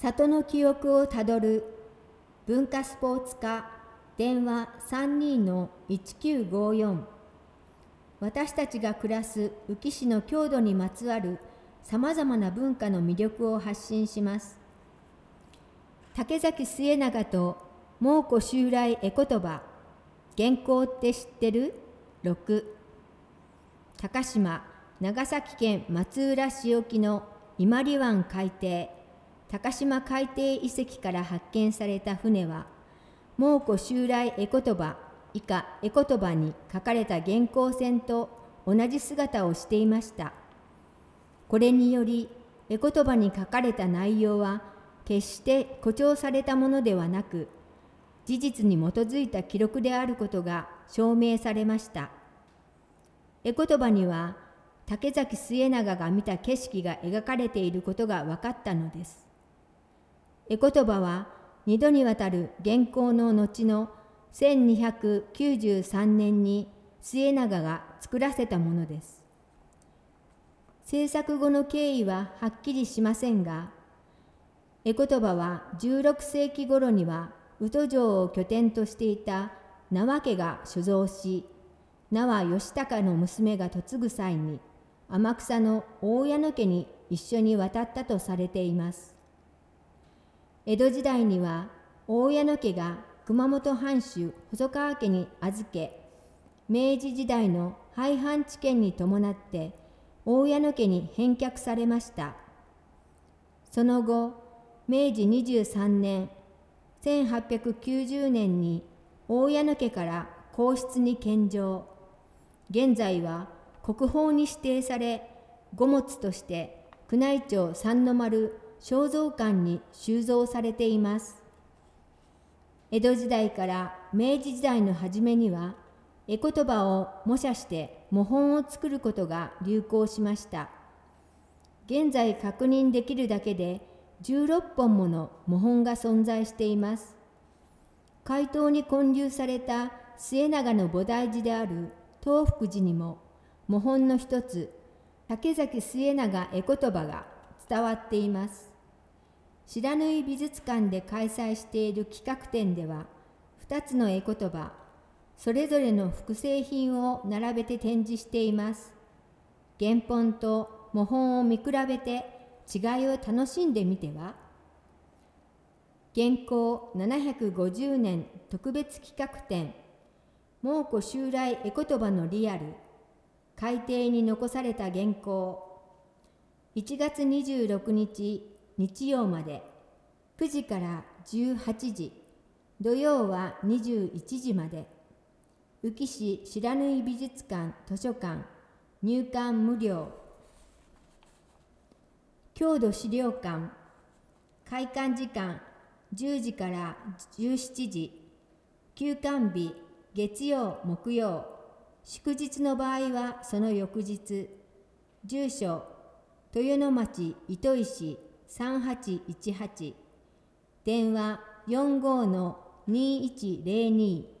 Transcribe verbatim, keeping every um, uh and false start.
里の記憶をたどる文化スポーツ課電話 さんにーのいちきゅうごよん。 私たちが暮らす宇城市の郷土にまつわるさまざまな文化の魅力を発信します。竹崎末永と蒙古襲来絵言葉、原稿って知ってる？ろく。高島、長崎県松浦市沖の伊万里湾海底、高島海底遺跡から発見された船は、蒙古襲来絵言葉以下絵言葉に書かれた原稿線と同じ姿をしていました。これにより、絵言葉に書かれた内容は決して誇張されたものではなく、事実に基づいた記録であることが証明されました。絵言葉には、竹崎末永が見た景色が描かれていることが分かったのです。絵言葉は二度にわたる原稿の後のせんにひゃくきゅうじゅうさんねんに末永が作らせたものです。制作後の経緯ははっきりしませんが、絵言葉はじゅうろくせいき頃には宇土城を拠点としていた名和家が所蔵し、名和義高の娘が嫁ぐ際に天草の大矢野家に一緒に渡ったとされています。江戸時代には大矢野家が熊本藩主細川家に預け、明治時代の廃藩置県に伴って大矢野家に返却されました。その後、明治にじゅうさんねん、せんはっぴゃくきゅうじゅうねんに大矢野家から皇室に献上。現在は国宝に指定され、五物として宮内庁三の丸肖像館に収蔵されています。江戸時代から明治時代の初めには、絵言葉を模写して模本を作ることが流行しました。現在確認できるだけでじゅうろっぽんもの模本が存在しています。回答に建立された末永の菩提寺である東福寺にも、模本の一つ、竹崎末永絵言葉が伝わっています。白縫美術館で開催している企画展では、ふたつの絵言葉、それぞれの複製品を並べて展示しています。原本と模本を見比べて違いを楽しんでみては？原稿ななひゃくごじゅうねん特別企画展、蒙古襲来絵言葉のリアル、海底に残された原稿、いちがつにじゅうろくにち日曜まで、くじからじゅうはちじ、土曜はにじゅういちじまで、宇城市白縫美術館図書館、入館無料。郷土資料館、開館時間じゅうじからじゅうしちじ、休館日月曜木曜、祝日の場合はその翌日。住所豊野町糸石さんはちいちはち、電話 よんごーのにいちぜろに